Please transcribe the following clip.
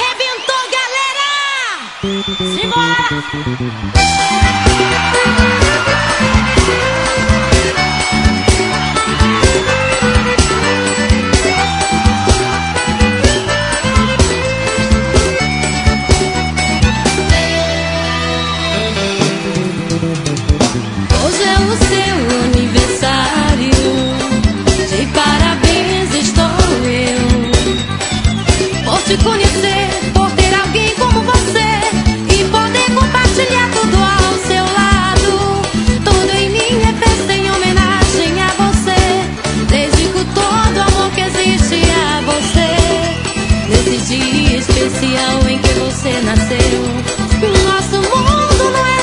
Arrebentou, galera! Simbora! Hoje é o seu aniversário, de parabéns estou eu. Por te conhecer, por ter alguém como você e poder compartilhar tudo ao seu lado. Tudo em mim é festa em homenagem a você. Dedico todo o amor que existe a você. Nesse dia especial em que você nasceu, nosso mundo não é